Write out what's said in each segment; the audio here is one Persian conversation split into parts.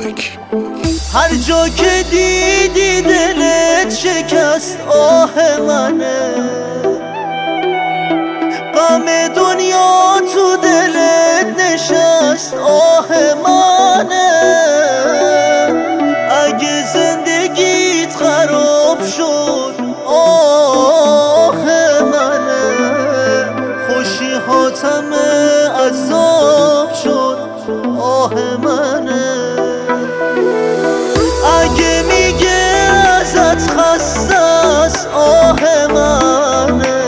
هر جا که دیدی دلت شکست آه منه، غم دنیا تو دلت نشست آه منه. اگه زندگیت خراب شد آه منه، خوشی هاتم عذاب شد آه منه. اگه میگه ازت خسته است آه منه،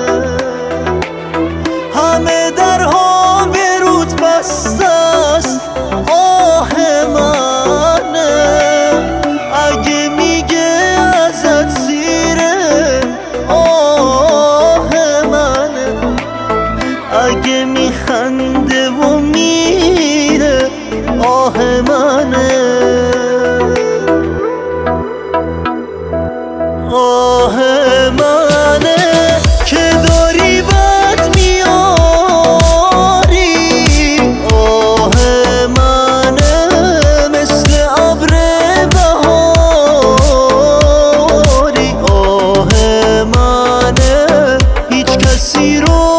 همه درها به رود بسته است آه منه. اگه میگه ازت سیره آه منه، اگه میخنده و میره آه منه. آه منه که داری بد میاری، آه منه مثل ابر بهاری، آه منه هیچ کسی رو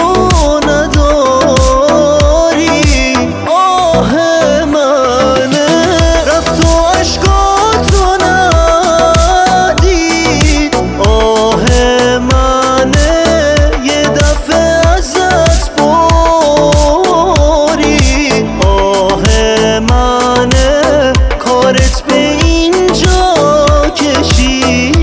نداری، آه منه رفت و عشقاتو ندید، آه منه یه دفعه ازت برید، آه منه کارت به اینجا کشید.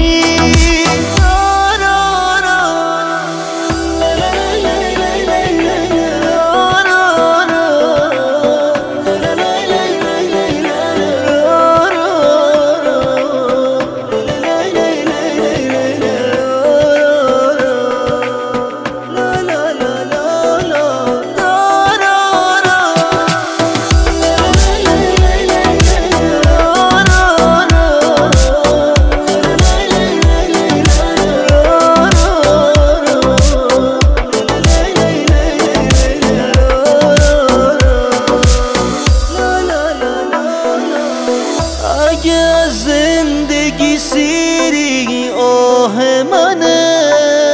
اگه از زندگی سیری آه منه،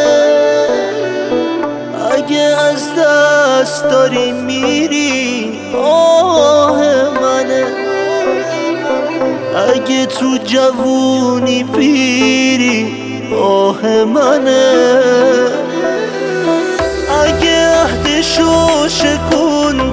اگه از دست داری میری آه منه، اگه تو جوونی پیری آه منه، اگه عهدشو شکوندی